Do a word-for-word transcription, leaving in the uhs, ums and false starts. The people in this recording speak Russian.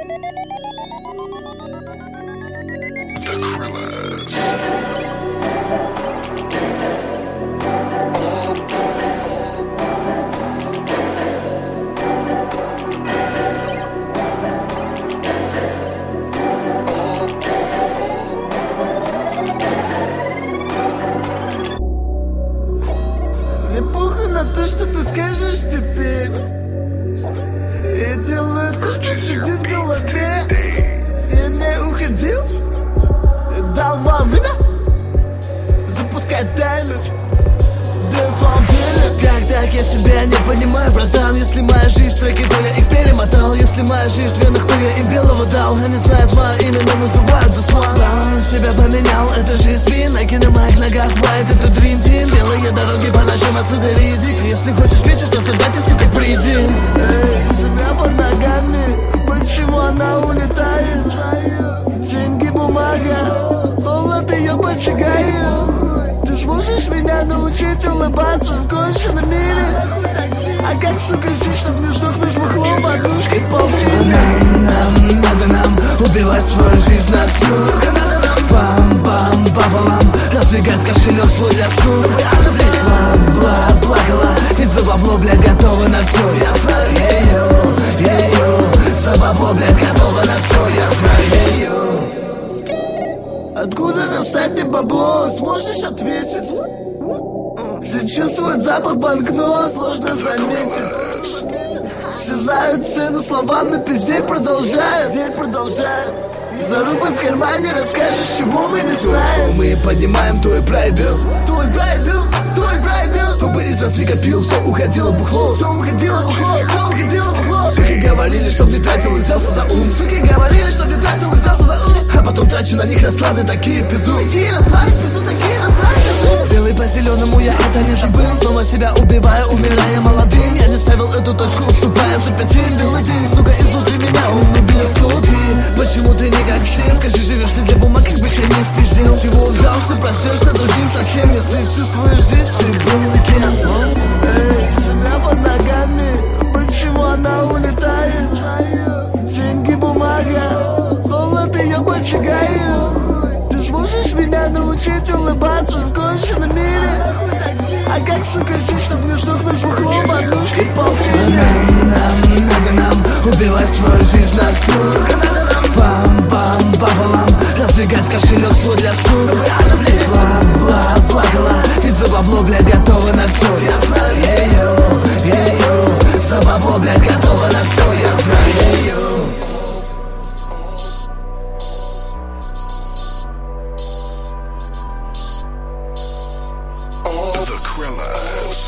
The Krillas. Мне похуй на то, что ты скажешь теперь. Я делаю то, что сидит в голове. Я не уходил. Я дал вам время запускать таймер. Да, на самом деле, как так, я себя не понимаю, братан. Если моя жизнь треки, то я их перемотал. Если моя жизнь в венах, то я им белого дал. Они знают мое имя, но называют The Swan. Он себя поменял, это жизнь спинаки на моих ногах. White, это Dream Team. Белые дороги по ночам, отсюда риди. Если хочешь мечтать, то сюда ты, сука, приди. Эй, земля под ногами, почему она улетает? Деньги, бумага, холод ее поджигает. Ты сможешь меня научить улыбаться в конченном мире? А как, сука, жить, чтоб не сдохнуть в углу подушкой полтинник? Нам, нам, надо нам убивать свою жизнь на всю. Пам-пам, пополам, раздвигать кошелек свой для суд. Бла-бла, плакала, ведь за бабло, блядь, готова на все. Я знаю ее, ее, за бабло, блядь, готова на все. Я знаю ее. Откуда достать мне бабло? Сможешь ответить? Все чувствуют запах банкнот, сложно заметить. Все знают цену словам, но пиздеть продолжают. Пиздеть продолжают. Зарубы в кармане, расскажешь, чего мы не знаем. Мы поднимаем твой прайбил. Твой прайбил, твой прайбил. Кто бы из нас не копил, все уходило в бухло. Все уходило в бухло, все уходило в бухло. Суки говорили, чтоб не тратил и взялся за ум. Суки говорили, чтоб не тратил и взялся за ум. А потом трачу на них расклады, такие пизду. Такие расклады, пизду, такие расклады, пизду. Белый по зеленому, я это не забыл. Снова себя убивая, умирая молодым. Я не ставил эту точку, уступая за пятым. Белый дым, сука, изнутри меня, он не бьет клубки. Почему ты не как все? Скажи, живешь ты для бумаг, как бы я не спиздил. Чего взялся, прошешься другим совсем. Если всю свою жизнь ты был никем. Эй, земля под ногами, почему она улетает? Деньги, бумага, холод ее поджигает. Ты сможешь меня научить улыбаться в конченном мире? А как, сука, жить, чтоб не сдохнуть в углу подушкой полтинник? Нам, нам, надо нам убивать свою жизнь на всю. Пам-пам, пополам, раздвигать кошелек свой для суд. Бла-бла, плакала, ведь за бабло, блядь, готова на все. Я знаю ее, ее, за бабло, блядь, готова на все. Я знаю ее. The Krillas.